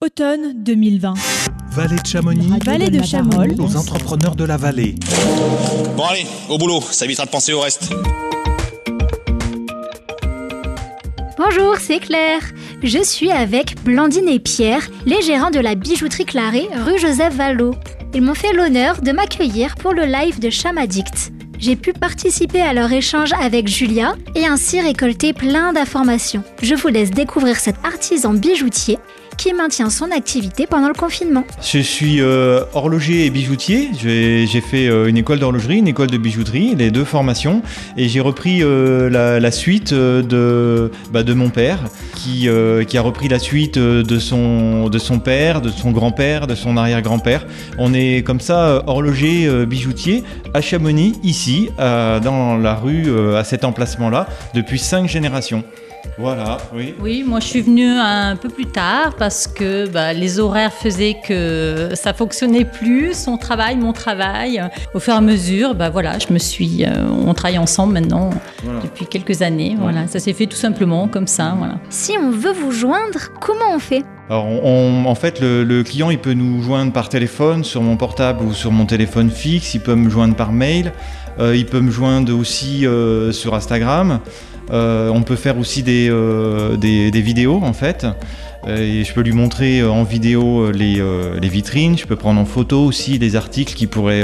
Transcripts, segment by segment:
Automne 2020. Vallée de Chamonix, Vallée de Chamonix, aux entrepreneurs de la vallée. Bon allez, au boulot, ça évitera de penser au reste. Bonjour, c'est Claire. Je suis avec Blandine et Pierre, les gérants de la bijouterie Claré, rue Joseph Vallot. Ils m'ont fait l'honneur de m'accueillir pour le live de Chamaddict. J'ai pu participer à leur échange avec Julia et ainsi récolter plein d'informations. Je vous laisse découvrir cet artisan bijoutier qui maintient son activité pendant le confinement. Je suis horloger et bijoutier. J'ai fait une école d'horlogerie, une école de bijouterie, les deux formations. Et j'ai repris la suite de mon père, qui a repris la suite de son père, de son grand-père, de son arrière-grand-père. On est comme ça horloger, bijoutier à Chamonix, ici, dans la rue, à cet emplacement-là, depuis 5 générations. Voilà, oui. Oui, moi je suis venue un peu plus tard parce que les horaires faisaient que ça fonctionnait plus, mon travail. Au fur et à mesure, on travaille ensemble maintenant depuis quelques années. Ouais. Voilà, ça s'est fait tout simplement comme ça. Voilà. Si on veut vous joindre, comment on fait ? Alors, en fait, le client, il peut nous joindre par téléphone, sur mon portable ou sur mon téléphone fixe. Il peut me joindre par mail. Il peut me joindre aussi sur Instagram. On peut faire aussi des vidéos en fait. Et je peux lui montrer en vidéo les vitrines. Je peux prendre en photo aussi les articles qui pourraient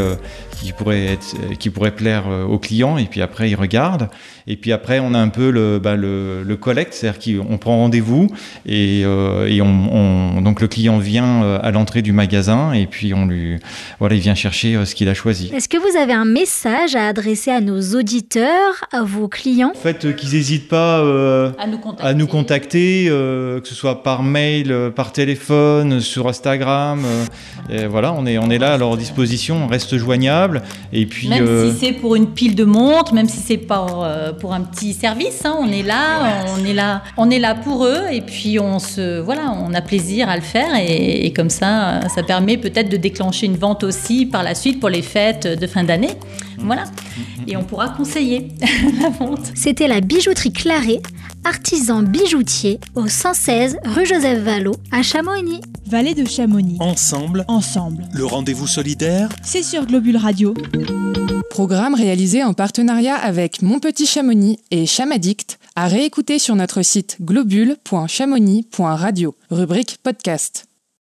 plaire aux clients. Et puis après, il regarde. Et puis après, on a un peu le collect, c'est-à-dire qu'on prend rendez-vous et donc le client vient à l'entrée du magasin et puis il vient chercher ce qu'il a choisi. Est-ce que vous avez un message à adresser à nos auditeurs, à vos clients ? En fait, qu'ils n'hésitent pas à nous contacter, que ce soit par mail, par téléphone, sur Instagram. On est là à leur disposition, on reste joignable. Et puis, même si c'est pour une pile de montres, même si c'est pas pour un petit service, on est là pour eux. Et puis on a plaisir à le faire et comme ça permet peut-être de déclencher une vente aussi par la suite pour les fêtes de fin d'année. Voilà. Et on pourra conseiller la vente. C'était la bijouterie Claré, artisan bijoutier au 116 rue Joseph Vallot à Chamonix. Vallée de Chamonix. Ensemble. Le rendez-vous solidaire. C'est sur Globule Radio. Programme réalisé en partenariat avec Mon Petit Chamonix et Chamaddict, à réécouter sur notre site globule.chamonix.radio, rubrique podcast.